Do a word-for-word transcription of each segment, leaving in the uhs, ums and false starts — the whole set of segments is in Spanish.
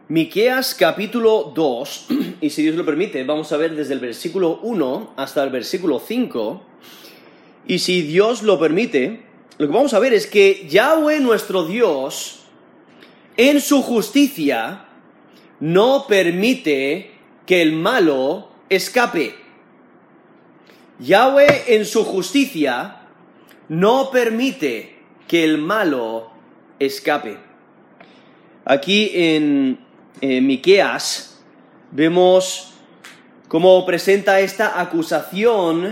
Miqueas capítulo dos, y si Dios lo permite, vamos a ver desde el versículo uno hasta el versículo cinco, y si Dios lo permite, lo que vamos a ver es que Yahweh nuestro Dios, en su justicia, no permite que el malo escape. Yahweh en su justicia no permite que el malo escape. Aquí en eh, Miqueas vemos cómo presenta esta acusación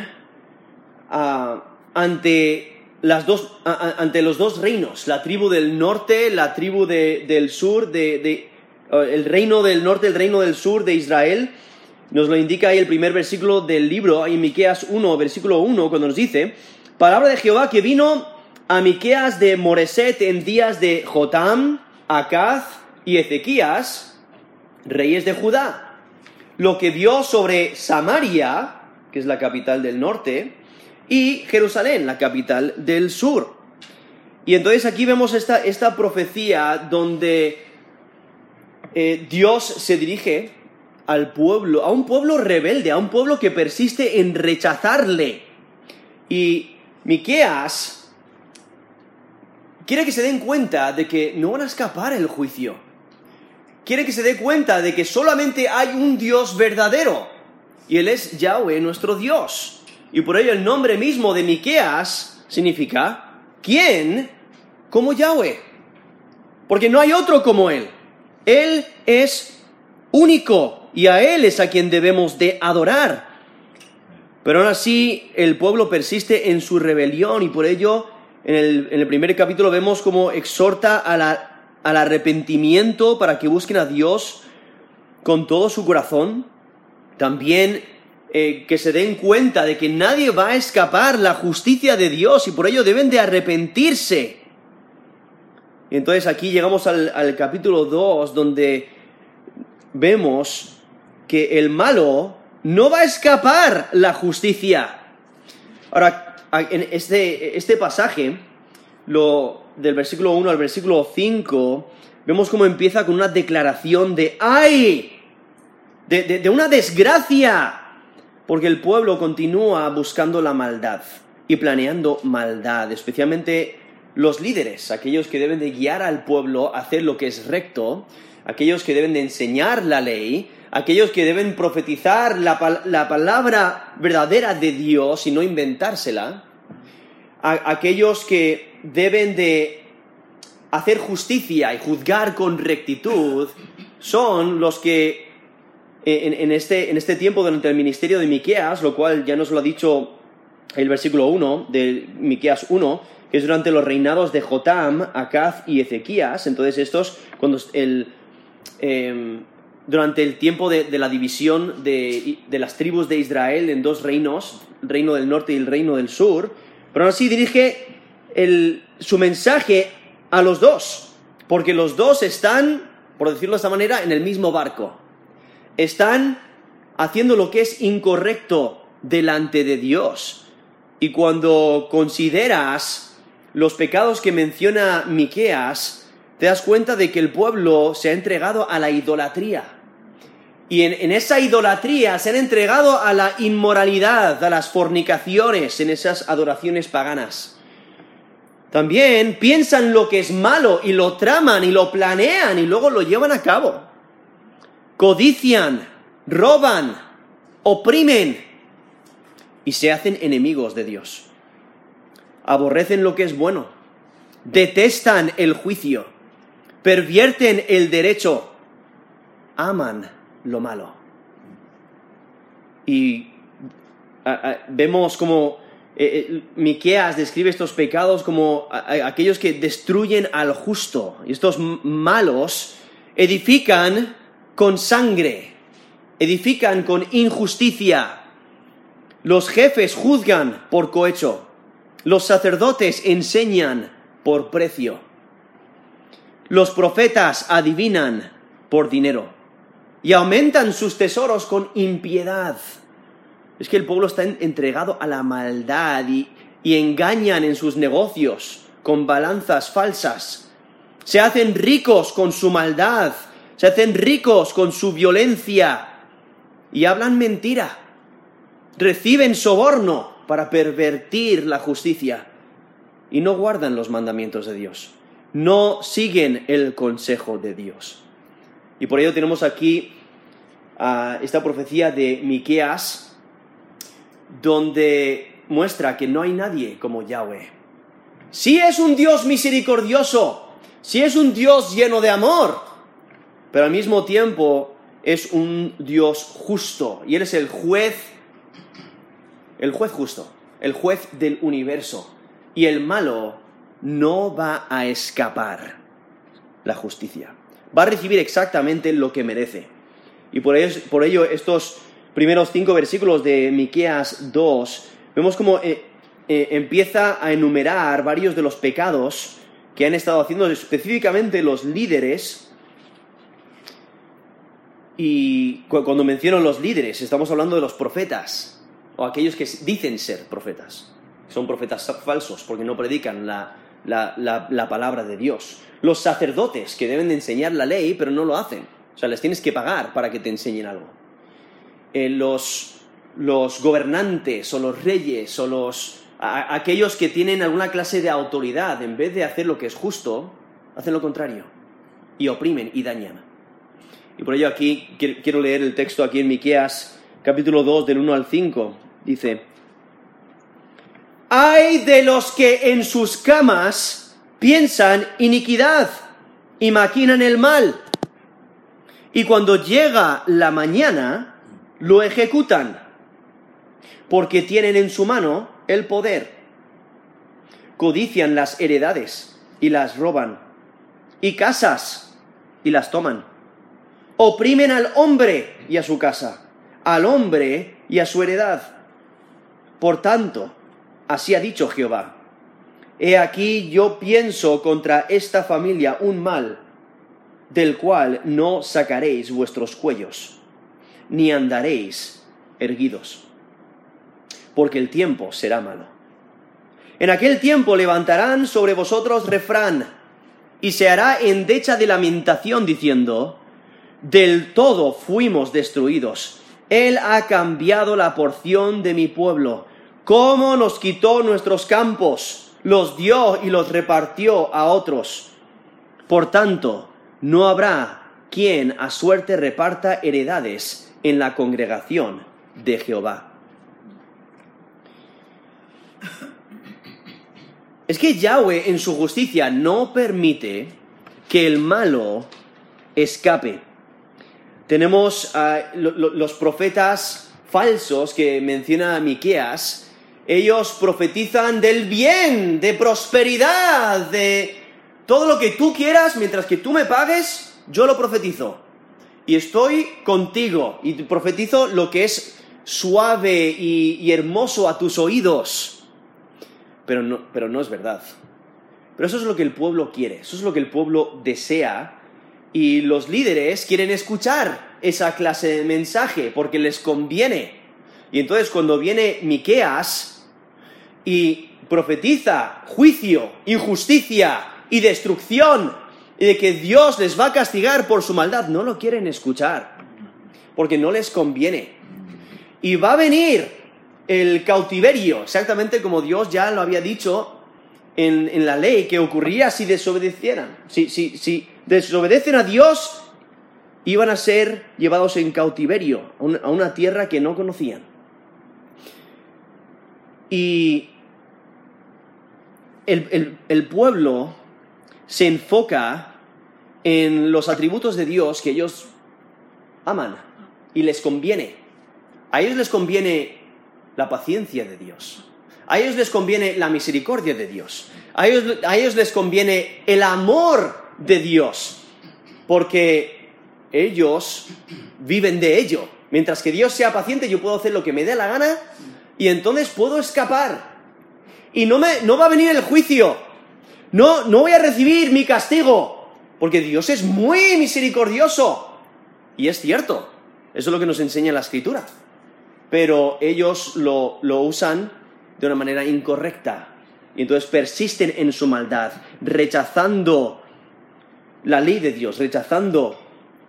uh, ante, las dos, uh, ante los dos reinos, la tribu del norte, la tribu de, del sur, de, de, uh, el reino del norte, el reino del sur de Israel. Nos lo indica ahí el primer versículo del libro, en Miqueas uno, versículo uno, cuando nos dice: palabra de Jehová que vino a Miqueas de Moreset en días de Jotam, Acaz y Ezequías, reyes de Judá, lo que vio sobre Samaria, que es la capital del norte, y Jerusalén, la capital del sur. Y entonces aquí vemos esta, esta profecía donde eh, Dios se dirige al pueblo, a un pueblo rebelde, a un pueblo que persiste en rechazarle. Y Miqueas quiere que se den cuenta de que no van a escapar el juicio. Quiere que se dé cuenta de que solamente hay un Dios verdadero, y Él es Yahweh, nuestro Dios. Y por ello el nombre mismo de Miqueas significa ¿quién como Yahweh? Porque no hay otro como Él. Él es único, y a Él es a quien debemos de adorar. Pero aún así el pueblo persiste en su rebelión, y por ello en el, en el primer capítulo vemos cómo exhorta a la al arrepentimiento para que busquen a Dios con todo su corazón. También eh, que se den cuenta de que nadie va a escapar la justicia de Dios y por ello deben de arrepentirse. Y entonces aquí llegamos al, al capítulo dos, donde vemos que el malo no va a escapar la justicia. Ahora, en este, este pasaje, lo... del versículo uno al versículo cinco, vemos cómo empieza con una declaración de ¡ay! De, de, de una desgracia, porque el pueblo continúa buscando la maldad y planeando maldad, especialmente los líderes, aquellos que deben de guiar al pueblo a hacer lo que es recto, aquellos que deben de enseñar la ley, aquellos que deben profetizar la, la palabra verdadera de Dios y no inventársela, a, aquellos que deben de hacer justicia y juzgar con rectitud, son los que en, en, este, en este tiempo durante el ministerio de Miqueas, lo cual ya nos lo ha dicho el versículo uno de Miqueas uno, que es durante los reinados de Jotam, Acaz y Ezequías. Entonces estos, cuando el, eh, durante el tiempo de, de la división de, de las tribus de Israel en dos reinos, el reino del norte y el reino del sur, pero aún así dirige El, su mensaje a los dos, porque los dos están, por decirlo de esta manera, en el mismo barco. Están haciendo lo que es incorrecto delante de Dios. Y cuando consideras los pecados que menciona Miqueas, te das cuenta de que el pueblo se ha entregado a la idolatría. Y en, en esa idolatría se han entregado a la inmoralidad, a las fornicaciones, en esas adoraciones paganas. También piensan lo que es malo y lo traman y lo planean y luego lo llevan a cabo. Codician, roban, oprimen y se hacen enemigos de Dios. Aborrecen lo que es bueno, detestan el juicio, pervierten el derecho, aman lo malo. Y a, a, vemos como Eh, eh, Miqueas describe estos pecados como a, a, aquellos que destruyen al justo. Y estos m- malos edifican con sangre, edifican con injusticia. Los jefes juzgan por cohecho. Los sacerdotes enseñan por precio. Los profetas adivinan por dinero. Y aumentan sus tesoros con impiedad. Es que el pueblo está entregado a la maldad y, y engañan en sus negocios con balanzas falsas. Se hacen ricos con su maldad se hacen ricos con su violencia y hablan mentira. Reciben soborno para pervertir la justicia y no guardan los mandamientos de Dios. No siguen el consejo de Dios. Y por ello tenemos aquí uh, esta profecía de Miqueas, donde muestra que no hay nadie como Yahweh. Sí es un Dios misericordioso, sí es un Dios lleno de amor, pero al mismo tiempo es un Dios justo, y Él es el juez, el juez justo, el juez del universo, y el malo no va a escapar la justicia. Va a recibir exactamente lo que merece. Y por ello, por ello estos primeros cinco versículos de Miqueas dos, vemos cómo eh, eh, empieza a enumerar varios de los pecados que han estado haciendo específicamente los líderes. Y cu- cuando menciono los líderes, estamos hablando de los profetas, o aquellos que dicen ser profetas. Son profetas falsos porque no predican la, la, la, la palabra de Dios. Los sacerdotes que deben de enseñar la ley, pero no lo hacen. O sea, les tienes que pagar para que te enseñen algo. Eh, los, los gobernantes o los reyes o los, a, aquellos que tienen alguna clase de autoridad, en vez de hacer lo que es justo, hacen lo contrario. Y oprimen y dañan. Y por ello aquí quiero leer el texto aquí en Miqueas, capítulo dos, del uno al cinco. Dice: ¡ay de los que en sus camas piensan iniquidad y maquinan el mal! Y cuando llega la mañana, lo ejecutan, porque tienen en su mano el poder. Codician las heredades y las roban, y casas y las toman. Oprimen al hombre y a su casa, al hombre y a su heredad. Por tanto, así ha dicho Jehová: he aquí yo pienso contra esta familia un mal, del cual no sacaréis vuestros cuellos, ni andaréis erguidos, porque el tiempo será malo. En aquel tiempo levantarán sobre vosotros refrán, y se hará endecha de lamentación, diciendo: del todo fuimos destruidos. Él ha cambiado la porción de mi pueblo. Cómo nos quitó nuestros campos, los dio y los repartió a otros. Por tanto, no habrá quien a suerte reparta heredades en la congregación de Jehová. Es que Yahweh en su justicia no permite que el malo escape. Tenemos uh, lo, lo, los profetas falsos que menciona Miqueas. Ellos profetizan del bien, de prosperidad, de todo lo que tú quieras, mientras que tú me pagues, yo lo profetizo. Y estoy contigo, y profetizo lo que es suave y, y hermoso a tus oídos. Pero no, pero no es verdad. Pero eso es lo que el pueblo quiere, eso es lo que el pueblo desea. Y los líderes quieren escuchar esa clase de mensaje porque les conviene. Y entonces cuando viene Miqueas y profetiza juicio, injusticia y destrucción, y de que Dios les va a castigar por su maldad, no lo quieren escuchar porque no les conviene. Y va a venir el cautiverio, exactamente como Dios ya lo había dicho en, en la ley, que ocurría si desobedecieran. Si, si, si desobedecen a Dios, iban a ser llevados en cautiverio a una, a una tierra que no conocían. Y el, el, el pueblo se enfoca en los atributos de Dios que ellos aman y les conviene. A ellos les conviene la paciencia de Dios. A ellos les conviene la misericordia de Dios. A ellos, a ellos les conviene el amor de Dios, porque ellos viven de ello. Mientras que Dios sea paciente, yo puedo hacer lo que me dé la gana y entonces puedo escapar. Y no, me, no va a venir el juicio. No, no voy a recibir mi castigo, porque Dios es muy misericordioso. Y es cierto, eso es lo que nos enseña la Escritura. Pero ellos lo, lo usan de una manera incorrecta. Y entonces persisten en su maldad, rechazando la ley de Dios, rechazando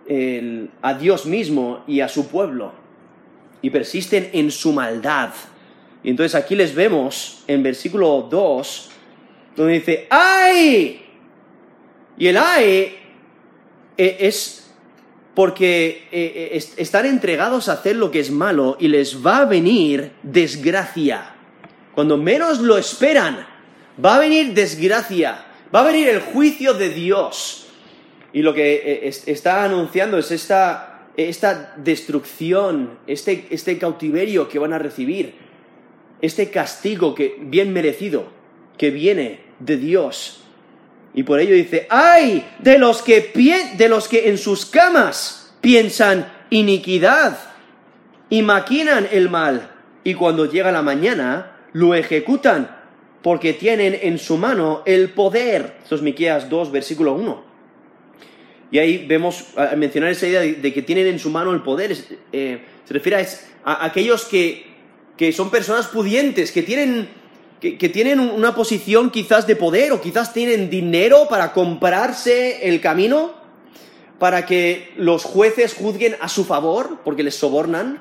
el, a Dios mismo y a su pueblo, y persisten en su maldad. Y entonces aquí les vemos en versículo dos, donde dice, ¡ay! Y el ¡ay! es porque están entregados a hacer lo que es malo y les va a venir desgracia. Cuando menos lo esperan, va a venir desgracia, va a venir el juicio de Dios. Y lo que está anunciando es esta, esta destrucción, este, este cautiverio que van a recibir, este castigo que, bien merecido que viene de Dios. Y por ello dice, ¡ay! De los que, pie, de los que en sus camas piensan iniquidad y maquinan el mal, y cuando llega la mañana lo ejecutan, porque tienen en su mano el poder. Esto es Miqueas dos, versículo uno. Y ahí vemos, al mencionar esa idea de, de que tienen en su mano el poder, es, eh, se refiere a, a aquellos que, que son personas pudientes, que tienen, que, que tienen una posición quizás de poder, o quizás tienen dinero para comprarse el camino, para que los jueces juzguen a su favor, porque les sobornan.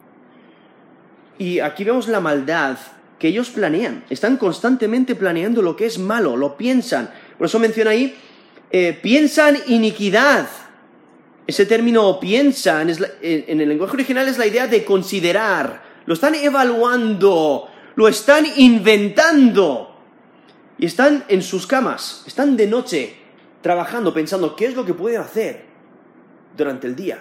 Y aquí vemos la maldad que ellos planean. Están constantemente planeando lo que es malo, lo piensan. Por eso menciona ahí, eh, piensan iniquidad. Ese término piensan, es la, en el lenguaje original es la idea de considerar. Lo están evaluando, lo están inventando. Y están en sus camas, están de noche trabajando, pensando qué es lo que pueden hacer durante el día.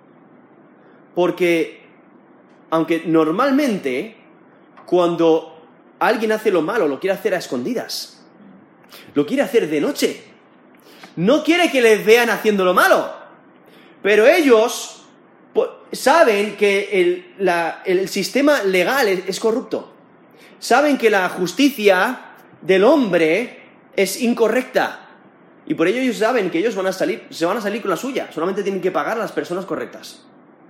Porque, aunque normalmente, cuando alguien hace lo malo, lo quiere hacer a escondidas, lo quiere hacer de noche, no quiere que les vean haciendo lo malo, pero ellos saben que el, la, el sistema legal es, es corrupto, saben que la justicia del hombre es incorrecta, y por ello ellos saben que ellos van a salir, se van a salir con la suya, solamente tienen que pagar a las personas correctas.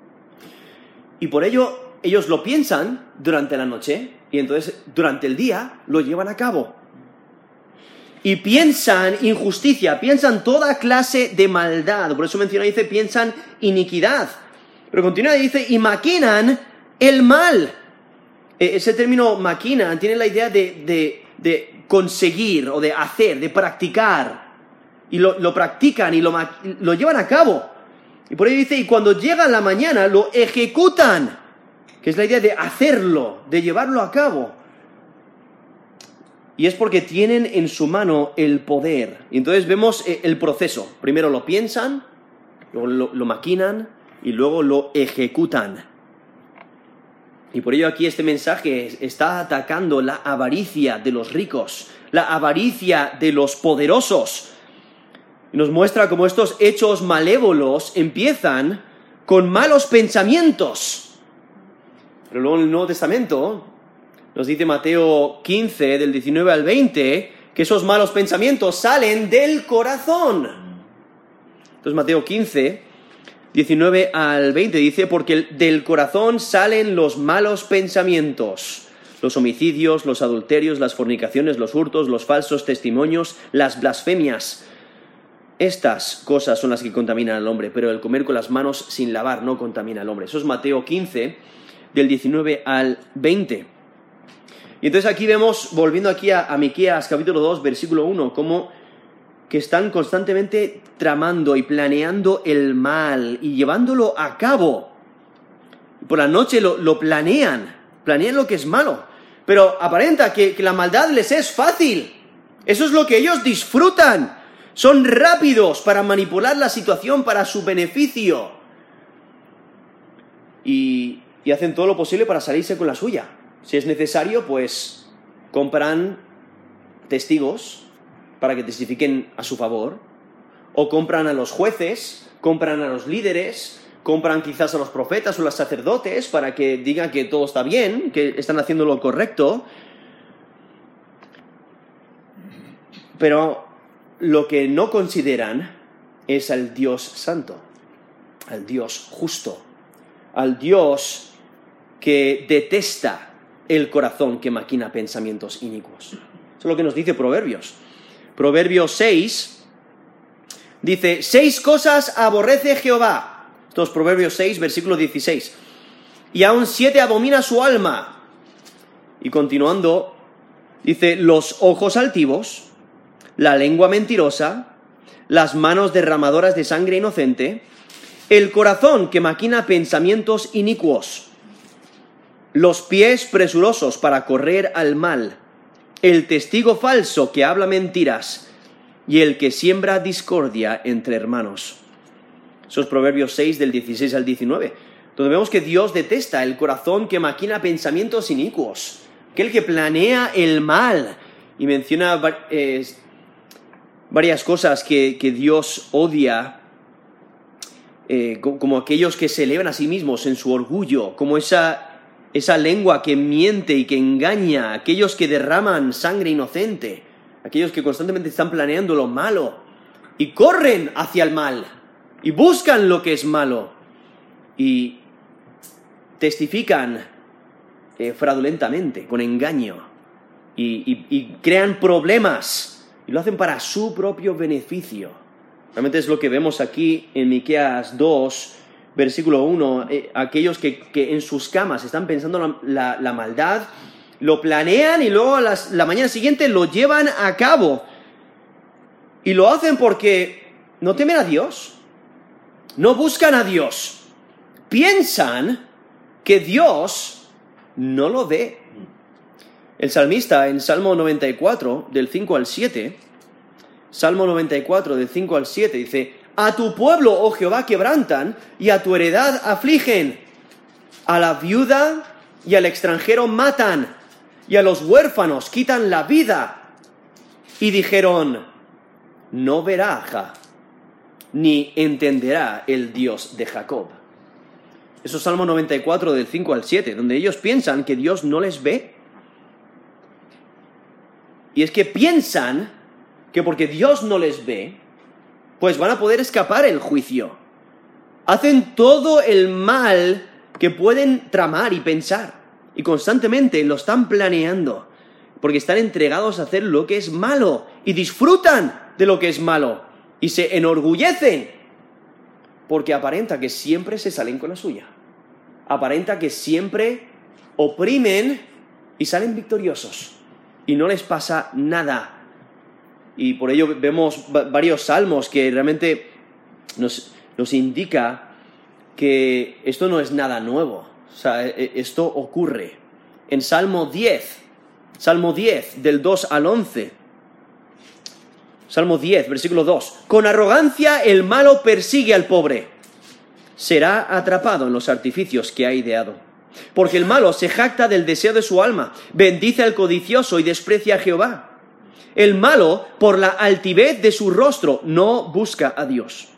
Y por ello ellos lo piensan durante la noche, y entonces durante el día lo llevan a cabo. Y piensan injusticia, piensan toda clase de maldad. Por eso menciona, dice, piensan iniquidad. Pero continúa y dice, y maquinan el mal. Ese término maquinan tiene la idea de, de, de conseguir, o de hacer, de practicar. Y lo, lo practican y lo, lo llevan a cabo. Y por ello dice, y cuando llega la mañana lo ejecutan, que es la idea de hacerlo, de llevarlo a cabo. Y es porque tienen en su mano el poder. Y entonces vemos el proceso. Primero lo piensan, luego lo, lo maquinan y luego lo ejecutan. Y por ello aquí este mensaje está atacando la avaricia de los ricos, la avaricia de los poderosos. Y nos muestra cómo estos hechos malévolos empiezan con malos pensamientos. Pero luego en el Nuevo Testamento nos dice Mateo quince, del diecinueve al veinte, que esos malos pensamientos salen del corazón. Entonces Mateo quince, diecinueve al veinte dice, porque del corazón salen los malos pensamientos, los homicidios, los adulterios, las fornicaciones, los hurtos, los falsos testimonios, las blasfemias. Estas cosas son las que contaminan al hombre, pero el comer con las manos sin lavar no contamina al hombre. Eso es Mateo quince, del diecinueve al veinte. Y entonces aquí vemos, volviendo aquí a, a Miqueas capítulo dos, versículo uno, como que están constantemente tramando y planeando el mal y llevándolo a cabo. Por la noche lo, lo planean, planean lo que es malo, pero aparenta que, que la maldad les es fácil. Eso es lo que ellos disfrutan. Son rápidos para manipular la situación para su beneficio. Y, y hacen todo lo posible para salirse con la suya. Si es necesario, pues compran testigos para que testifiquen a su favor, o compran a los jueces, compran a los líderes, compran quizás a los profetas o a los sacerdotes para que digan que todo está bien, que están haciendo lo correcto. Pero lo que no consideran es al Dios santo, al Dios justo, al Dios que detesta el corazón que maquina pensamientos inicuos. Eso es lo que nos dice Proverbios. Proverbios seis Dice, seis cosas aborrece Jehová. Estos Proverbios seis, versículo dieciséis. Y aún siete abomina su alma. Y continuando, dice, los ojos altivos, la lengua mentirosa, las manos derramadoras de sangre inocente, el corazón que maquina pensamientos inicuos, los pies presurosos para correr al mal, el testigo falso que habla mentiras y el que siembra discordia entre hermanos. Esos Proverbios seis del dieciséis al diecinueve, donde vemos que Dios detesta el corazón que maquina pensamientos inicuos, aquel que planea el mal, y menciona eh, varias cosas que, que Dios odia, eh, como aquellos que se elevan a sí mismos en su orgullo, como esa, esa lengua que miente y que engaña, aquellos que derraman sangre inocente, aquellos que constantemente están planeando lo malo y corren hacia el mal y buscan lo que es malo y testifican eh, fraudulentamente, con engaño, y, y, y crean problemas y lo hacen para su propio beneficio. Realmente es lo que vemos aquí en Miqueas dos, versículo uno, eh, aquellos que, que en sus camas están pensando la, la, la maldad, lo planean y luego a las, la mañana siguiente lo llevan a cabo. Y lo hacen porque no temen a Dios, no buscan a Dios, piensan que Dios no lo ve. El salmista en Salmo noventa y cuatro, del cinco al siete, Salmo noventa y cuatro, del cinco al siete, dice, a tu pueblo, oh Jehová, quebrantan, y a tu heredad afligen. A la viuda y al extranjero matan, y a los huérfanos quitan la vida. Y dijeron, no verá Ja, ni entenderá el Dios de Jacob. Eso es Salmo noventa y cuatro, del cinco al siete, donde ellos piensan que Dios no les ve. Y es que piensan que porque Dios no les ve, pues van a poder escapar el juicio. Hacen todo el mal que pueden tramar y pensar. Y constantemente lo están planeando. Porque están entregados a hacer lo que es malo. Y disfrutan de lo que es malo. Y se enorgullecen. Porque aparenta que siempre se salen con la suya. Aparenta que siempre oprimen y salen victoriosos. Y no les pasa nada. Y por ello vemos varios salmos que realmente nos, nos indica que esto no es nada nuevo. O sea, esto ocurre. En Salmo diez, Salmo diez, del dos al once. Salmo diez, versículo dos. Con arrogancia el malo persigue al pobre. Será atrapado en los artificios que ha ideado. Porque el malo se jacta del deseo de su alma, bendice al codicioso y desprecia a Jehová. El malo, por la altivez de su rostro, no busca a Dios.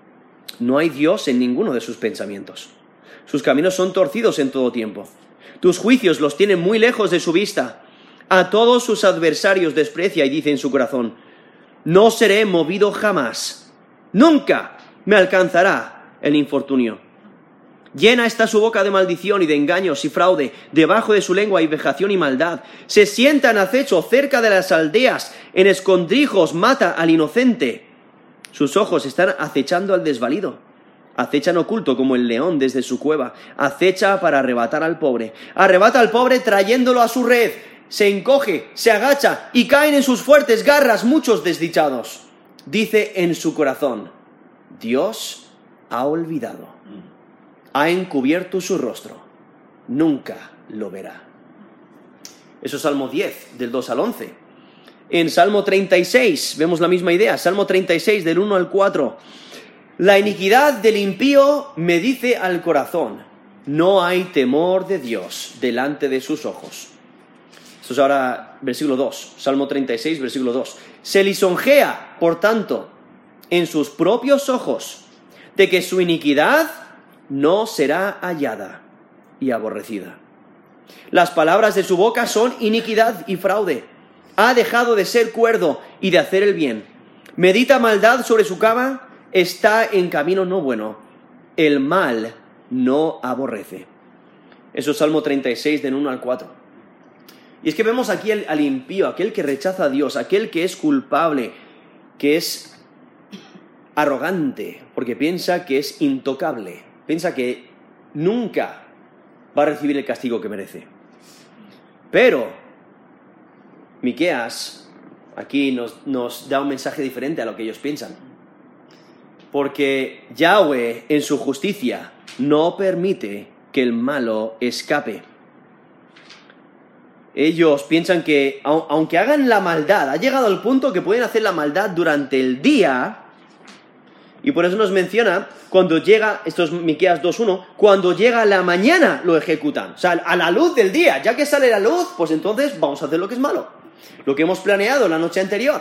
No hay Dios en ninguno de sus pensamientos. Sus caminos son torcidos en todo tiempo. Tus juicios los tienen muy lejos de su vista. A todos sus adversarios desprecia y dice en su corazón, no seré movido jamás. Nunca me alcanzará el infortunio. Llena está su boca de maldición y de engaños y fraude, debajo de su lengua hay vejación y maldad. Se sienta en acecho cerca de las aldeas, en escondrijos mata al inocente. Sus ojos están acechando al desvalido. Acechan oculto como el león desde su cueva. Acecha para arrebatar al pobre. Arrebata al pobre trayéndolo a su red. Se encoge, se agacha y caen en sus fuertes garras muchos desdichados. Dice en su corazón, Dios ha olvidado. Ha encubierto su rostro, nunca lo verá. Eso es Salmo diez, del dos al once. En Salmo treinta y seis, vemos la misma idea, Salmo treinta y seis, del uno al cuatro. La iniquidad del impío me dice al corazón, no hay temor de Dios delante de sus ojos. Esto es ahora versículo dos, Salmo treinta y seis, versículo dos. Se lisonjea, por tanto, en sus propios ojos, de que su iniquidad no será hallada y aborrecida. Las palabras de su boca son iniquidad y fraude. Ha dejado de ser cuerdo y de hacer el bien. Medita maldad sobre su cama, está en camino no bueno. El mal no aborrece. Eso es Salmo treinta y seis, del uno al cuatro. Y es que vemos aquí al, al impío, aquel que rechaza a Dios, aquel que es culpable, que es arrogante, porque piensa que es intocable, piensa que nunca va a recibir el castigo que merece. Pero Miqueas aquí nos, nos da un mensaje diferente a lo que ellos piensan. Porque Yahweh, en su justicia, no permite que el malo escape. Ellos piensan que, aunque hagan la maldad, ha llegado al punto que pueden hacer la maldad durante el día, y por eso nos menciona, cuando llega, esto es Miqueas dos uno, cuando llega la mañana lo ejecutan. O sea, a la luz del día, ya que sale la luz, pues entonces vamos a hacer lo que es malo. Lo que hemos planeado la noche anterior.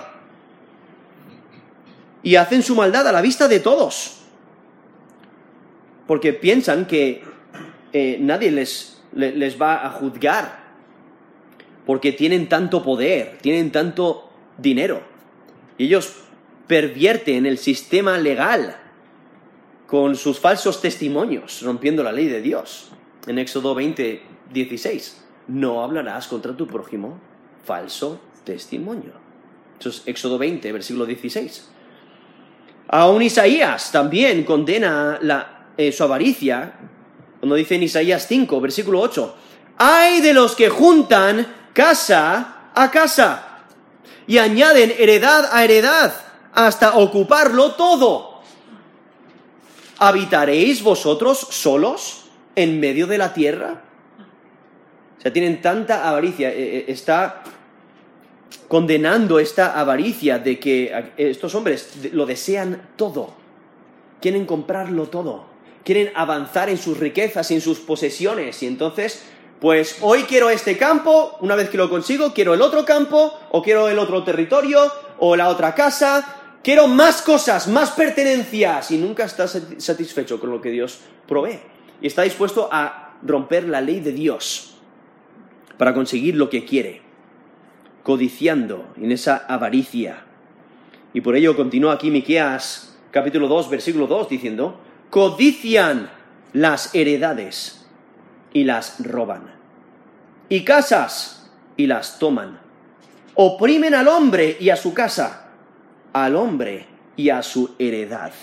Y hacen su maldad a la vista de todos. Porque piensan que eh, nadie les, les, les va a juzgar. Porque tienen tanto poder, tienen tanto dinero. Y ellos pervierten el sistema legal con sus falsos testimonios, rompiendo la ley de Dios. En Éxodo veinte dieciséis, no hablarás contra tu prójimo falso testimonio. Eso es Éxodo veinte, versículo dieciséis. Aún Isaías también condena la, eh, su avaricia, cuando dice en Isaías cinco, versículo ocho, ¡ay de los que juntan casa a casa y añaden heredad a heredad hasta ocuparlo todo! ¿Habitaréis vosotros solos en medio de la tierra? O sea, tienen tanta avaricia, eh, está condenando esta avaricia de que estos hombres lo desean todo, quieren comprarlo todo, quieren avanzar en sus riquezas y en sus posesiones, y entonces, pues hoy quiero este campo, una vez que lo consigo, quiero el otro campo, o quiero el otro territorio, o la otra casa, quiero más cosas, más pertenencias, y nunca está satisfecho con lo que Dios provee, y está dispuesto a romper la ley de Dios para conseguir lo que quiere, codiciando en esa avaricia. Y por ello continúa aquí Miqueas capítulo dos, versículo dos, diciendo, codician las heredades y las roban, y casas y las toman, oprimen al hombre y a su casa, al hombre y a su heredad.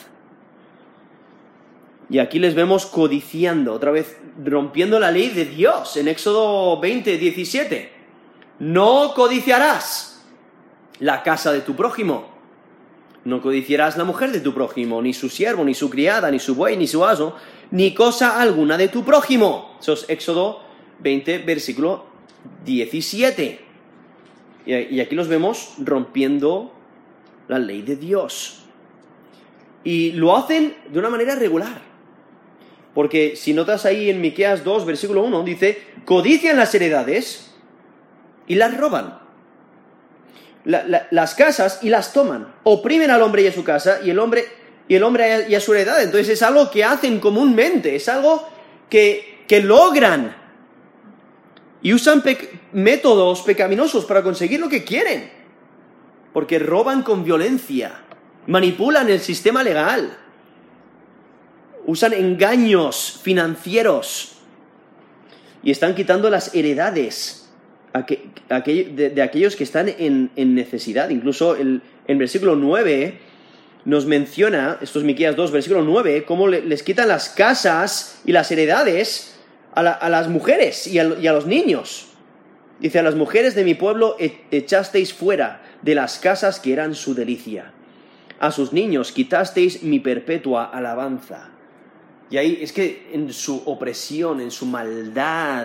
Y aquí les vemos codiciando, otra vez rompiendo la ley de Dios, en Éxodo veinte diecisiete. No codiciarás la casa de tu prójimo, no codiciarás la mujer de tu prójimo, ni su siervo, ni su criada, ni su buey, ni su asno, ni cosa alguna de tu prójimo. Eso es Éxodo veinte, versículo diecisiete. Y aquí los vemos rompiendo la ley de Dios. Y lo hacen de una manera regular. Porque si notas ahí en Miqueas dos, versículo uno, dice, codician las heredades y las roban. La, la, las casas y las toman. Oprimen al hombre y a su casa y el hombre y el hombre y a su heredad. Entonces es algo que hacen comúnmente, es algo que, que logran. Y usan pe- métodos pecaminosos para conseguir lo que quieren. Porque roban con violencia, manipulan el sistema legal, usan engaños financieros y están quitando las heredades de, de aquellos que están en, en necesidad. Incluso el, en versículo nueve nos menciona, esto es Miqueas dos, versículo nueve, cómo le, les quitan las casas y las heredades a, la, a las mujeres y a, y a los niños. Dice, a las mujeres de mi pueblo echasteis fuera de las casas que eran su delicia. A sus niños quitasteis mi perpetua alabanza. Y ahí es que en su opresión, en su maldad,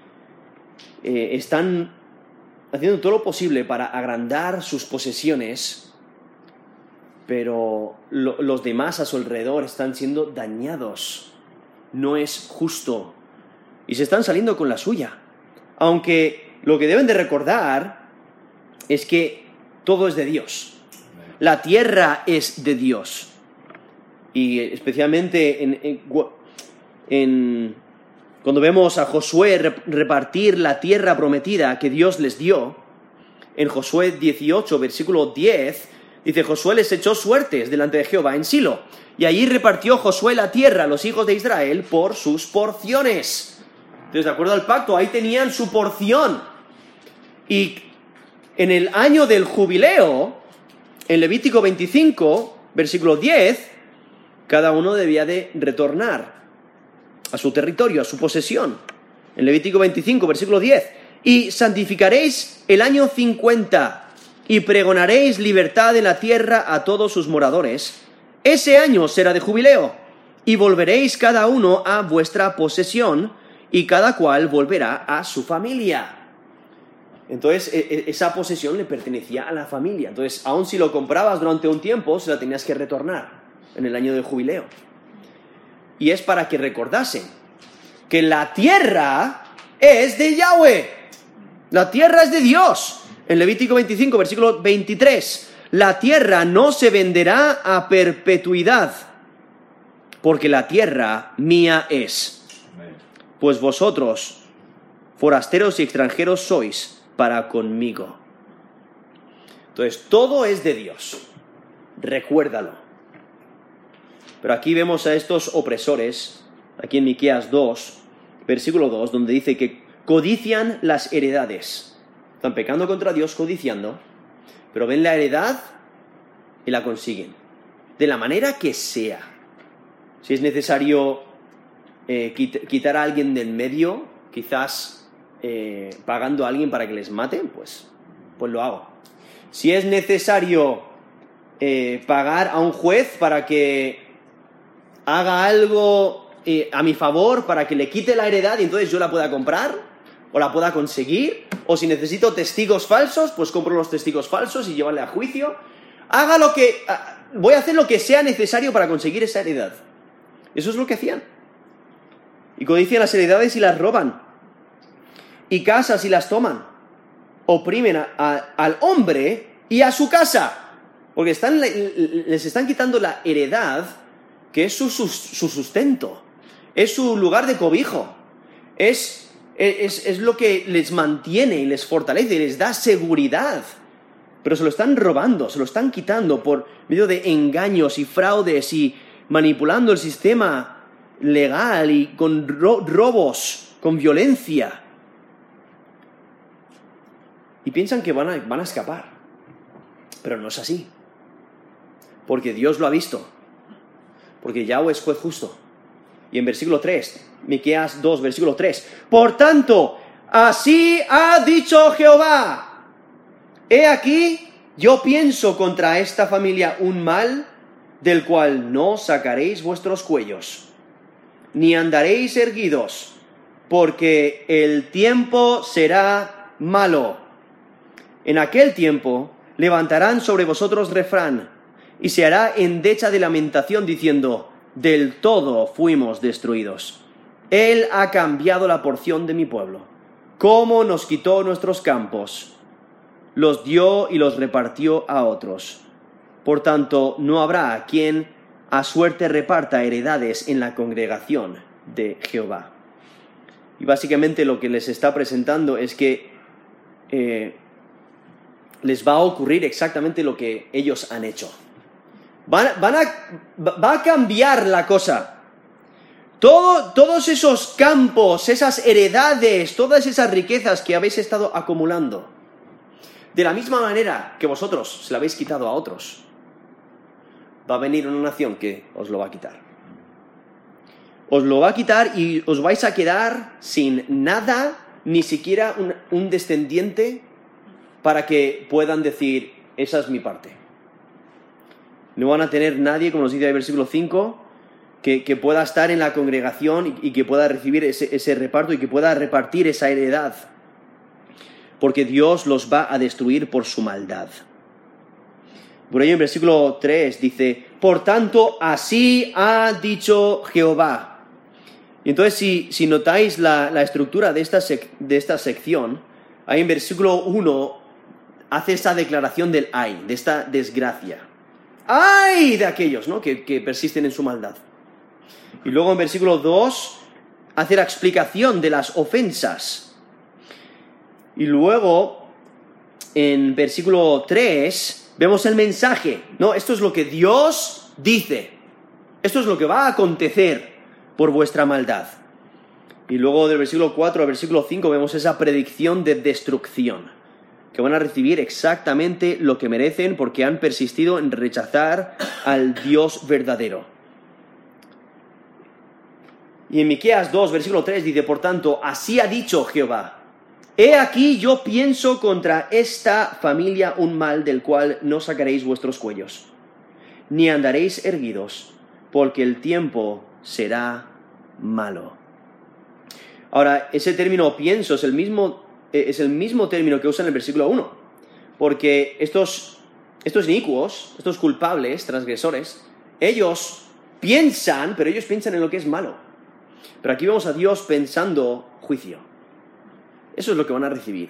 eh, están haciendo todo lo posible para agrandar sus posesiones, pero lo, los demás a su alrededor están siendo dañados. No es justo. Y se están saliendo con la suya. Aunque lo que deben de recordar es que todo es de Dios. La tierra es de Dios. Y especialmente en, en, en, cuando vemos a Josué repartir la tierra prometida que Dios les dio, en Josué dieciocho, versículo diez, dice, Josué les echó suertes delante de Jehová en Silo, y allí repartió Josué la tierra a los hijos de Israel por sus porciones. Entonces, de acuerdo al pacto, ahí tenían su porción. Y en el año del jubileo, en Levítico veinticinco, versículo diez, cada uno debía de retornar a su territorio, a su posesión. En Levítico veinticinco, versículo diez, y santificaréis el año cincuenta, y pregonaréis libertad en la tierra a todos sus moradores. Ese año será de jubileo, y volveréis cada uno a vuestra posesión, y cada cual volverá a su familia. Entonces, esa posesión le pertenecía a la familia. Entonces, aun si lo comprabas durante un tiempo, se la tenías que retornar en el año de jubileo. Y es para que recordasen que la tierra es de Yahweh. La tierra es de Dios. En Levítico veinticinco, versículo veintitrés, la tierra no se venderá a perpetuidad, porque la tierra mía es. Pues vosotros, forasteros y extranjeros sois para conmigo. Entonces, todo es de Dios. Recuérdalo. Pero aquí vemos a estos opresores, aquí en Miqueas dos, versículo dos, donde dice que codician las heredades. Están pecando contra Dios, codiciando, pero ven la heredad y la consiguen. De la manera que sea. Si es necesario eh, quit- quitar a alguien del medio, quizás eh, pagando a alguien para que les maten, pues, pues lo hago. Si es necesario eh, pagar a un juez para que haga algo eh, a mi favor, para que le quite la heredad y entonces yo la pueda comprar o la pueda conseguir, o si necesito testigos falsos, pues compro los testigos falsos y llevarle a juicio. Haga lo que... Voy a hacer lo que sea necesario para conseguir esa heredad. Eso es lo que hacían. Y codician las heredades y las roban. Y casas y las toman. Oprimen a, a, al hombre y a su casa. Porque están, les están quitando la heredad, que es su, su, su sustento. Es su lugar de cobijo. Es... Es, es lo que les mantiene y les fortalece, les da seguridad. Pero se lo están robando, se lo están quitando por medio de engaños y fraudes y manipulando el sistema legal y con ro- robos, con violencia. Y piensan que van a, van a escapar. Pero no es así. Porque Dios lo ha visto. Porque Yahweh es juez justo. Y en versículo tres, Miqueas dos, versículo tres, por tanto, así ha dicho Jehová, he aquí, yo pienso contra esta familia un mal, del cual no sacaréis vuestros cuellos, ni andaréis erguidos, porque el tiempo será malo. En aquel tiempo levantarán sobre vosotros refrán, y se hará endecha de lamentación diciendo, del todo fuimos destruidos. Él ha cambiado la porción de mi pueblo. Cómo nos quitó nuestros campos. Los dio y los repartió a otros. Por tanto, no habrá quien a suerte reparta heredades en la congregación de Jehová. Y básicamente lo que les está presentando es que eh, les va a ocurrir exactamente lo que ellos han hecho. Van, van a, va a cambiar la cosa. Todo, todos esos campos, esas heredades, todas esas riquezas que habéis estado acumulando, de la misma manera que vosotros se la habéis quitado a otros, va a venir una nación que os lo va a quitar. Os lo va a quitar y os vais a quedar sin nada, ni siquiera un, un descendiente para que puedan decir, esa es mi parte. No van a tener nadie, como nos dice el versículo cinco, que, que pueda estar en la congregación y, y que pueda recibir ese, ese reparto y que pueda repartir esa heredad. Porque Dios los va a destruir por su maldad. Por ello en versículo tres dice, por tanto, así ha dicho Jehová. Y entonces si, si notáis la, la estructura de esta, sec, de esta sección, ahí en versículo uno hace esta declaración del ay, de esta desgracia. ¡Ay de aquellos, ¿no? que, que persisten en su maldad! Y luego en versículo dos hace la explicación de las ofensas. Y luego en versículo tres vemos el mensaje, ¿no? Esto es lo que Dios dice. Esto es lo que va a acontecer por vuestra maldad. Y luego del versículo cuatro al versículo cinco vemos esa predicción de destrucción. que van a recibir exactamente lo que merecen porque han persistido en rechazar al Dios verdadero. Y en Miqueas dos, versículo tres dice, por tanto, así ha dicho Jehová, he aquí yo pienso contra esta familia un mal del cual no sacaréis vuestros cuellos, ni andaréis erguidos, porque el tiempo será malo. Ahora, ese término pienso es el mismo, es el mismo término que usa en el versículo uno, porque estos, estos inicuos, estos culpables, transgresores, ellos piensan, pero ellos piensan en lo que es malo. Pero aquí vemos a Dios pensando juicio. Eso es lo que van a recibir.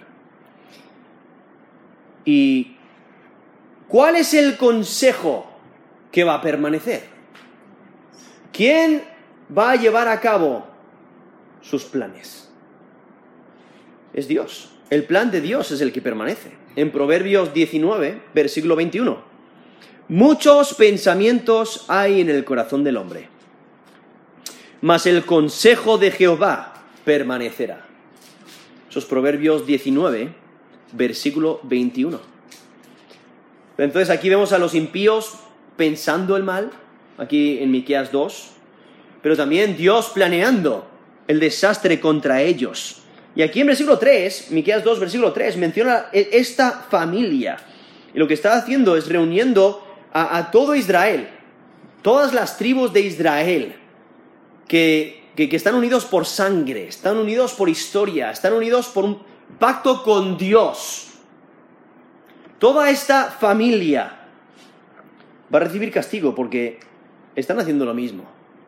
¿Y cuál es el consejo que va a permanecer? ¿Quién va a llevar a cabo sus planes? Es Dios. El plan de Dios es el que permanece. En Proverbios diecinueve, versículo veintiuno. Muchos pensamientos hay en el corazón del hombre, mas el consejo de Jehová permanecerá. Esos Proverbios diecinueve, versículo veintiuno. Entonces aquí vemos a los impíos pensando el mal, aquí en Miqueas dos, pero también Dios planeando el desastre contra ellos. Y aquí en versículo tres, Miqueas dos, versículo tres, menciona esta familia. Y lo que está haciendo es reuniendo a, a todo Israel, todas las tribus de Israel, que, que, que están unidos por sangre, están unidos por historia, están unidos por un pacto con Dios. Toda esta familia va a recibir castigo porque están haciendo lo mismo.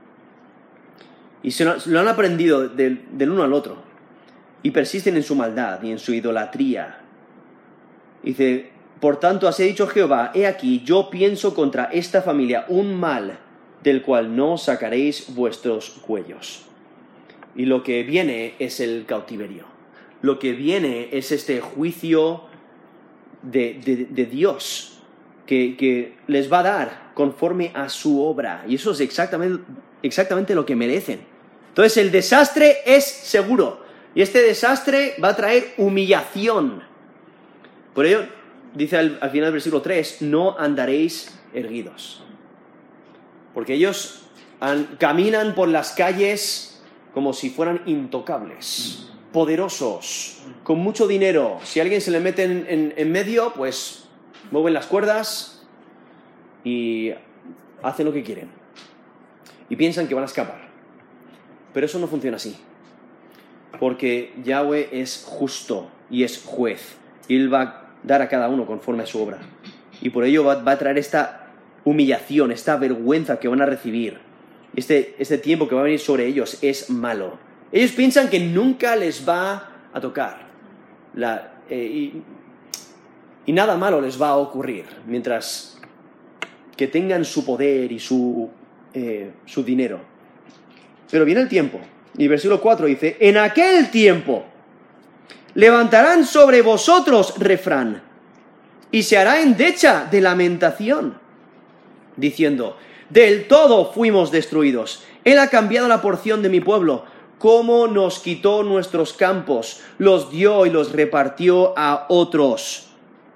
Y se lo, lo han aprendido del, del uno al otro. Y persisten en su maldad y en su idolatría. Dice, por tanto, así ha dicho Jehová, he aquí, yo pienso contra esta familia un mal del cual no sacaréis vuestros cuellos. Y lo que viene es el cautiverio. Lo que viene es este juicio de, de, de Dios que, que les va a dar conforme a su obra. Y eso es exactamente, exactamente lo que merecen. Entonces el desastre es seguro. Y este desastre va a traer humillación. Por ello, dice al, al final del versículo tres, no andaréis erguidos. Porque ellos han, caminan por las calles como si fueran intocables, poderosos, con mucho dinero. Si a alguien se le mete en, en, en medio, pues mueven las cuerdas y hacen lo que quieren. Y piensan que van a escapar. Pero eso no funciona así. Porque Yahweh es justo y es juez. Y Él va a dar a cada uno conforme a su obra. Y por ello va, va a traer esta humillación, esta vergüenza que van a recibir. Este, este tiempo que va a venir sobre ellos es malo. Ellos piensan que nunca les va a tocar. La, eh, y, y nada malo les va a ocurrir. Mientras que tengan su poder y su, eh, su dinero. Pero viene el tiempo. Y versículo cuatro dice, en aquel tiempo levantarán sobre vosotros refrán, y se hará endecha de lamentación, diciendo, del todo fuimos destruidos. Él ha cambiado la porción de mi pueblo, cómo nos quitó nuestros campos, los dio y los repartió a otros.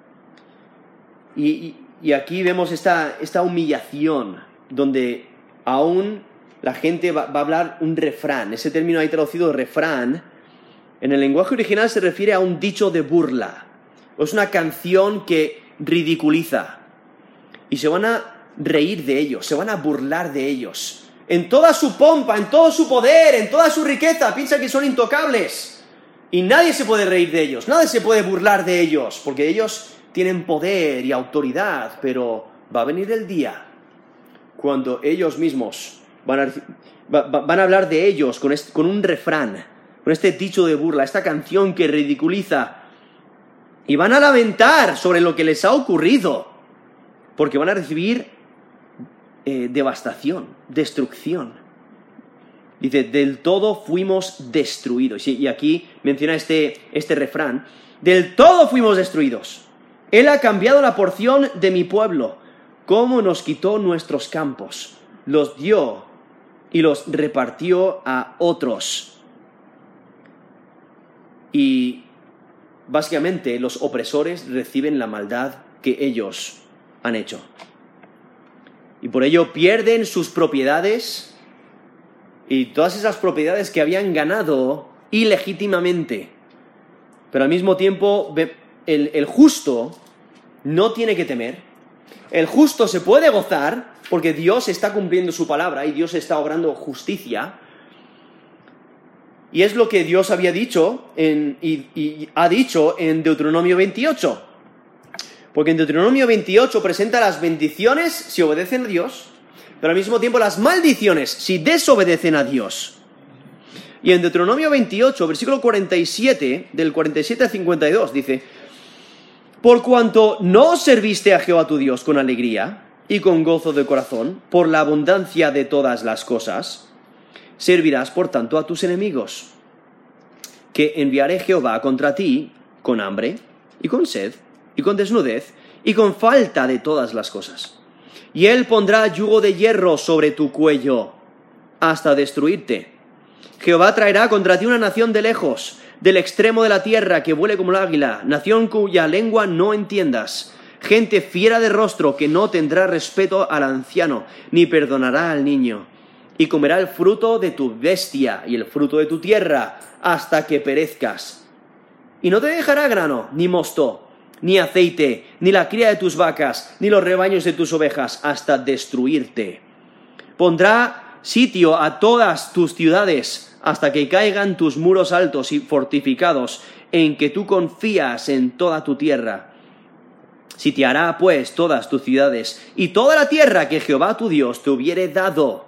Y, y, y aquí vemos esta, esta humillación, donde aún la gente va, va a hablar un refrán. Ese término ahí traducido refrán, en el lenguaje original se refiere a un dicho de burla. Es una canción que ridiculiza. Y se van a reír de ellos, se van a burlar de ellos. En toda su pompa, en todo su poder, en toda su riqueza, piensan que son intocables. Y nadie se puede reír de ellos, nadie se puede burlar de ellos, porque ellos tienen poder y autoridad, pero va a venir el día cuando ellos mismos van a, van a hablar de ellos con, este, con un refrán, con este dicho de burla, esta canción que ridiculiza, y van a lamentar sobre lo que les ha ocurrido, porque van a recibir eh, devastación, destrucción. Dice, del todo fuimos destruidos. Y aquí menciona este, este refrán, del todo fuimos destruidos. Él ha cambiado la porción de mi pueblo, cómo nos quitó nuestros campos, los dio y los repartió a otros. Y básicamente los opresores reciben la maldad que ellos han hecho. Y por ello pierden sus propiedades y todas esas propiedades que habían ganado ilegítimamente. Pero al mismo tiempo, el, el justo no tiene que temer. El justo se puede gozar porque Dios está cumpliendo su palabra y Dios está obrando justicia. Y es lo que Dios había dicho en, y, y ha dicho en Deuteronomio veintiocho. Porque en Deuteronomio veintiocho presenta las bendiciones si obedecen a Dios, pero al mismo tiempo las maldiciones si desobedecen a Dios. Y en Deuteronomio veintiocho, versículo cuarenta y siete, del cuarenta y siete al cincuenta y dos, dice: por cuanto no serviste a Jehová tu Dios con alegría y con gozo de corazón, por la abundancia de todas las cosas, servirás por tanto a tus enemigos, que enviaré Jehová contra ti con hambre y con sed y con desnudez y con falta de todas las cosas. Y él pondrá yugo de hierro sobre tu cuello hasta destruirte. Jehová traerá contra ti una nación de lejos, del extremo de la tierra, que vuele como el águila, nación cuya lengua no entiendas, gente fiera de rostro que no tendrá respeto al anciano, ni perdonará al niño, y comerá el fruto de tu bestia y el fruto de tu tierra, hasta que perezcas. Y no te dejará grano, ni mosto, ni aceite, ni la cría de tus vacas, ni los rebaños de tus ovejas, hasta destruirte. Pondrá sitio a todas tus ciudades, hasta que caigan tus muros altos y fortificados, en que tú confías en toda tu tierra. Sitiará, pues, todas tus ciudades, y toda la tierra que Jehová tu Dios te hubiere dado.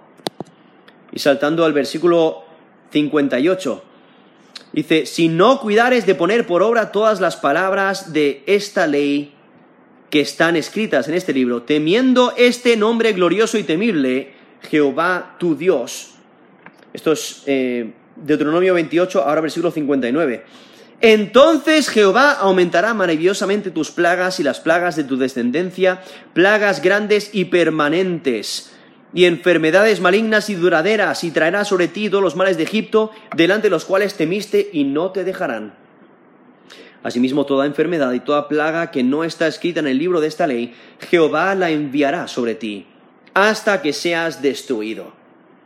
Y saltando al versículo cincuenta y ocho, dice: si no cuidares de poner por obra todas las palabras de esta ley que están escritas en este libro, temiendo este nombre glorioso y temible, Jehová tu Dios. Esto es eh, Deuteronomio veintiocho, ahora versículo cincuenta y nueve. Entonces Jehová aumentará maravillosamente tus plagas y las plagas de tu descendencia, plagas grandes y permanentes, y enfermedades malignas y duraderas, y traerá sobre ti todos los males de Egipto, delante de los cuales temiste, y no te dejarán. Asimismo, toda enfermedad y toda plaga que no está escrita en el libro de esta ley, Jehová la enviará sobre ti, hasta que seas destruido.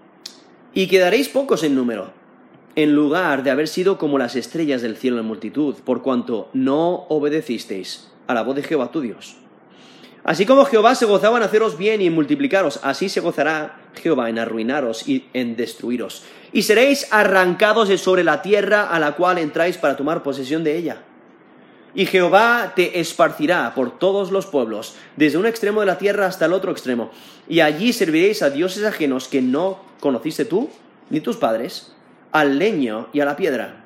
Y quedaréis pocos en número, en lugar de haber sido como las estrellas del cielo en multitud, por cuanto no obedecisteis a la voz de Jehová tu Dios. Así como Jehová se gozaba en haceros bien y en multiplicaros, así se gozará Jehová en arruinaros y en destruiros. Y seréis arrancados de sobre la tierra a la cual entráis para tomar posesión de ella. Y Jehová te esparcirá por todos los pueblos, desde un extremo de la tierra hasta el otro extremo. Y allí serviréis a dioses ajenos que no conociste tú, ni tus padres, al leño y a la piedra.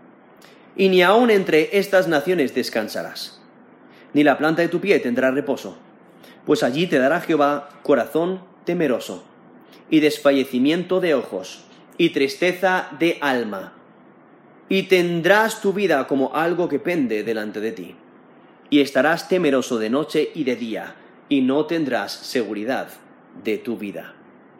Y ni aun entre estas naciones descansarás, ni la planta de tu pie tendrá reposo, pues allí te dará Jehová corazón temeroso, y desfallecimiento de ojos, y tristeza de alma, y tendrás tu vida como algo que pende delante de ti, y estarás temeroso de noche y de día, y no tendrás seguridad de tu vida.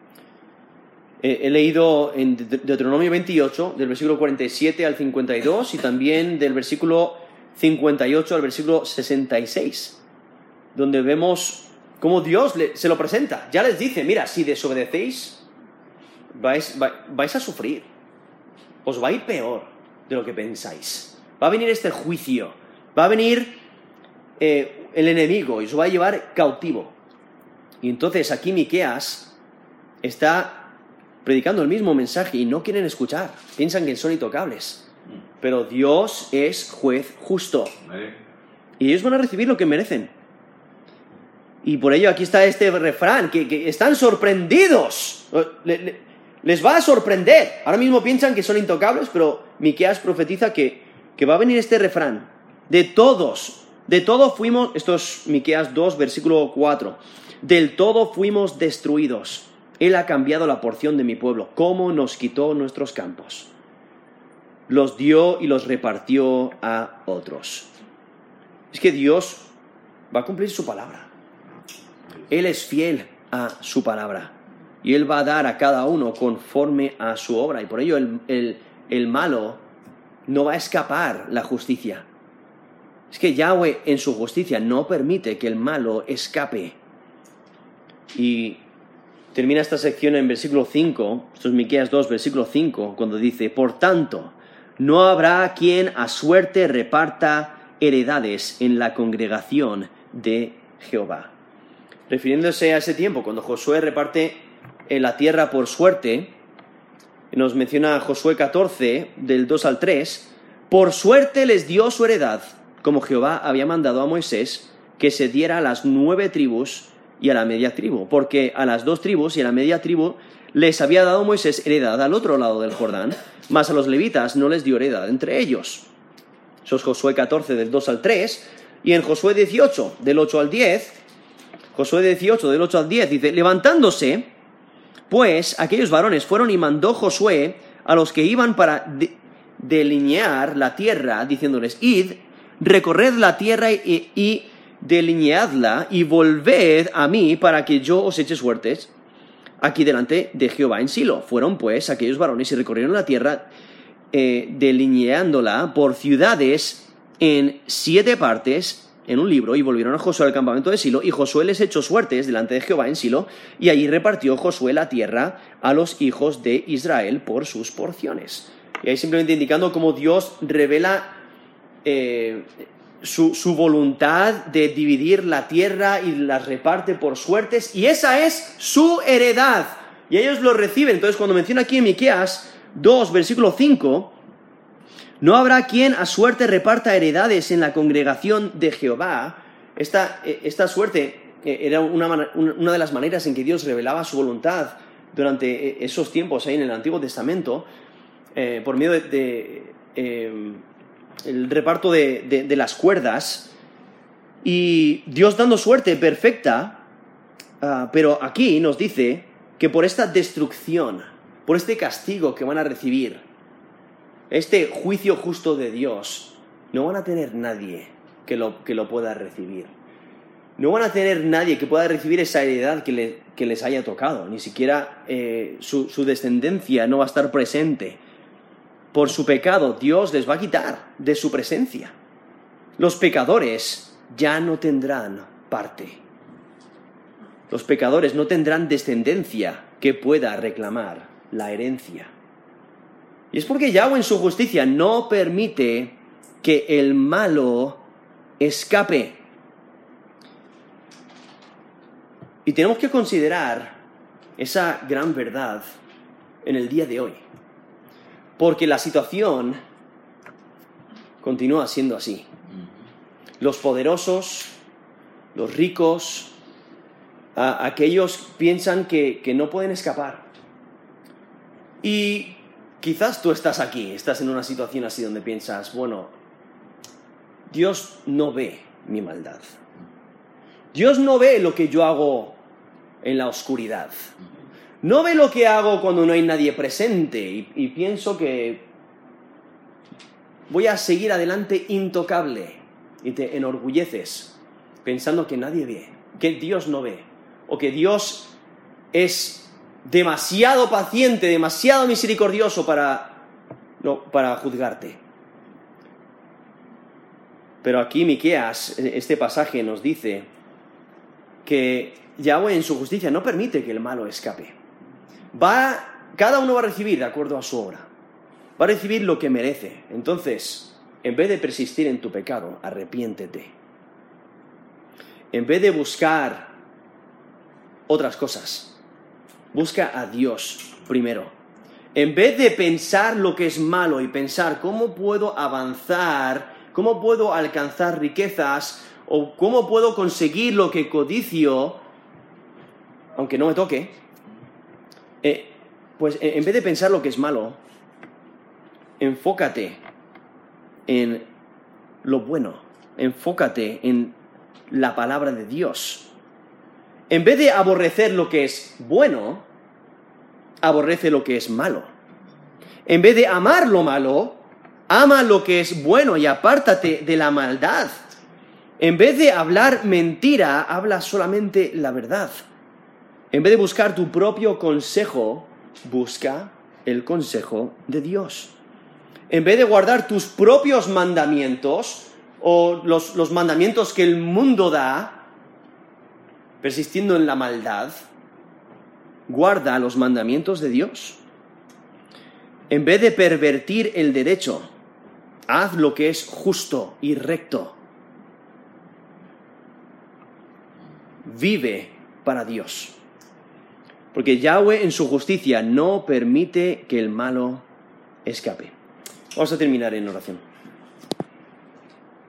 Eh, he leído en Deuteronomio veintiocho, del versículo cuarenta y siete al cincuenta y dos, y también del versículo cincuenta y ocho al versículo sesenta y seis, donde vemos cómo Dios le, se lo presenta. Ya les dice: mira, si desobedecéis, vais, vais a sufrir, os va a ir peor de lo que pensáis. Va a venir este juicio, va a venir eh, el enemigo y os va a llevar cautivo. Y entonces aquí Miqueas está predicando el mismo mensaje y no quieren escuchar, piensan que son intocables. Pero Dios es juez justo, y ellos van a recibir lo que merecen. Y por ello aquí está este refrán, que, que están sorprendidos, le, le, les va a sorprender. Ahora mismo piensan que son intocables, pero Miqueas profetiza que, que va a venir este refrán: de todos, de todo fuimos, esto es Miqueas dos, versículo cuatro, del todo fuimos destruidos. Él ha cambiado la porción de mi pueblo, cómo nos quitó nuestros campos. Los dio y los repartió a otros. Es que Dios va a cumplir su palabra. Él es fiel a su palabra. Y Él va a dar a cada uno conforme a su obra. Y por ello el, el, el malo no va a escapar la justicia. Es que Yahweh en su justicia no permite que el malo escape. Y termina esta sección en versículo cinco, esto es Miqueas dos, versículo cinco, cuando dice: por tanto, no habrá quien a suerte reparta heredades en la congregación de Jehová. Refiriéndose a ese tiempo, cuando Josué reparte la tierra por suerte, nos menciona Josué catorce, del dos al tres, por suerte les dio su heredad, como Jehová había mandado a Moisés, que se diera a las nueve tribus y a la media tribu, porque a las dos tribus y a la media tribu les había dado Moisés heredad al otro lado del Jordán, mas a los levitas no les dio heredad entre ellos. Eso es Josué catorce, del dos al tres, y en Josué dieciocho, del ocho al diez, Josué dieciocho, del ocho al diez, dice: levantándose, pues, aquellos varones fueron y mandó Josué a los que iban para de- delinear la tierra, diciéndoles: id, recorred la tierra y, y delineadla, y volved a mí para que yo os eche suertes aquí delante de Jehová en Silo. Fueron pues aquellos varones y recorrieron la tierra, eh, delineándola por ciudades en siete partes en un libro, y volvieron a Josué al campamento de Silo, y Josué les echó suertes delante de Jehová en Silo, y allí repartió Josué la tierra a los hijos de Israel por sus porciones. Y ahí simplemente indicando cómo Dios revela eh, su, su voluntad de dividir la tierra y las reparte por suertes, y esa es su heredad, y ellos lo reciben. Entonces, cuando menciona aquí en Miqueas dos, versículo cinco, no habrá quien a suerte reparta heredades en la congregación de Jehová. Esta, esta suerte era una, una de las maneras en que Dios revelaba su voluntad durante esos tiempos ahí en el Antiguo Testamento, eh, por medio de, de eh, el reparto de, de, de las cuerdas, y Dios dando suerte perfecta, uh, pero aquí nos dice que por esta destrucción, por este castigo que van a recibir, este juicio justo de Dios, no van a tener nadie que lo, que lo pueda recibir. No van a tener nadie que pueda recibir esa heredad que, le, que les haya tocado. Ni siquiera eh, su, su descendencia no va a estar presente. Por su pecado, Dios les va a quitar de su presencia. Los pecadores ya no tendrán parte. Los pecadores no tendrán descendencia que pueda reclamar la herencia. Y es porque Yahweh en su justicia no permite que el malo escape. Y tenemos que considerar esa gran verdad en el día de hoy. Porque la situación continúa siendo así. Los poderosos, los ricos, a, aquellos piensan que, que no pueden escapar. Y quizás tú estás aquí, estás en una situación así donde piensas, bueno, Dios no ve mi maldad. Dios no ve lo que yo hago en la oscuridad. No ve lo que hago cuando no hay nadie presente, y, y pienso que voy a seguir adelante intocable, y te enorgulleces pensando que nadie ve, que Dios no ve, o que Dios es demasiado paciente, demasiado misericordioso para, no, para juzgarte. Pero aquí Miqueas, este pasaje nos dice que Yahweh en su justicia no permite que el malo escape. Va, cada uno va a recibir de acuerdo a su obra. Va a recibir lo que merece. Entonces, en vez de persistir en tu pecado, arrepiéntete. En vez de buscar otras cosas, busca a Dios primero. En vez de pensar lo que es malo y pensar cómo puedo avanzar, cómo puedo alcanzar riquezas, o cómo puedo conseguir lo que codicio, aunque no me toque, eh, pues en vez de pensar lo que es malo, enfócate en lo bueno, enfócate en la palabra de Dios. En vez de aborrecer lo que es bueno, aborrece lo que es malo. En vez de amar lo malo, ama lo que es bueno y apártate de la maldad. En vez de hablar mentira, habla solamente la verdad. En vez de buscar tu propio consejo, busca el consejo de Dios. En vez de guardar tus propios mandamientos, o los, los mandamientos que el mundo da, persistiendo en la maldad, guarda los mandamientos de Dios. En vez de pervertir el derecho, haz lo que es justo y recto. Vive para Dios. Porque Yahweh en su justicia no permite que el malo escape. Vamos a terminar en oración.